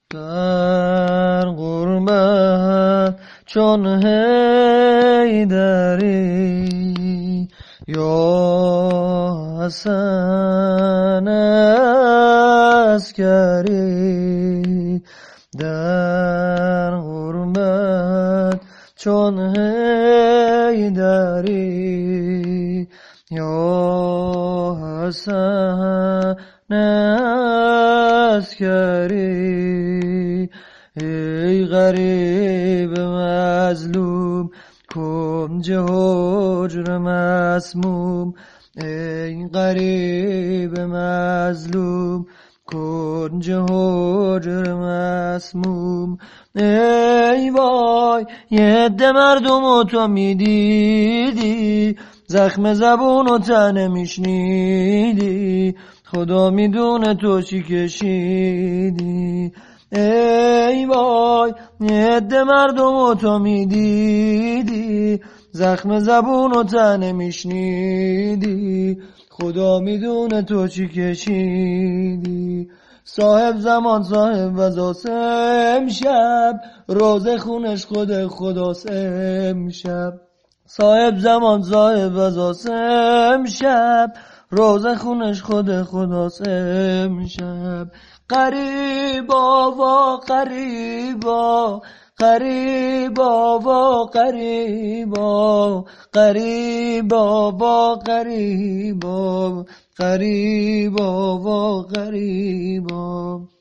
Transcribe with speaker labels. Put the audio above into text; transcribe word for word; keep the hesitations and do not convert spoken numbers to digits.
Speaker 1: در غربت چون حیدری یا حسن عسکری، در غربت چون حیدری یا حسن عسکری. ای غریب مظلوم کنج حجر مسموم، ای غریب مظلوم کنج حجر مسموم. ای وای یه عده مردم و تو میدیدی، زخم زبون و تنه میشنیدی، خدا میدونه تو چی کشیدی. ای وای یه عده مردم و تو میدیدی، زخم زبون و تنه میشنیدی، خدا میدونه تو چی کشیدی. صاحب زمان صاحب وزاس امشب، روزه خونش خود خداس امشب. صاحب زمان صاحب وزاس امشب، روزه خونش خود خداس امشب. قریبا و قریبا، قریبا و قریبا، قریبا و قریبا، قریبا و قریبا.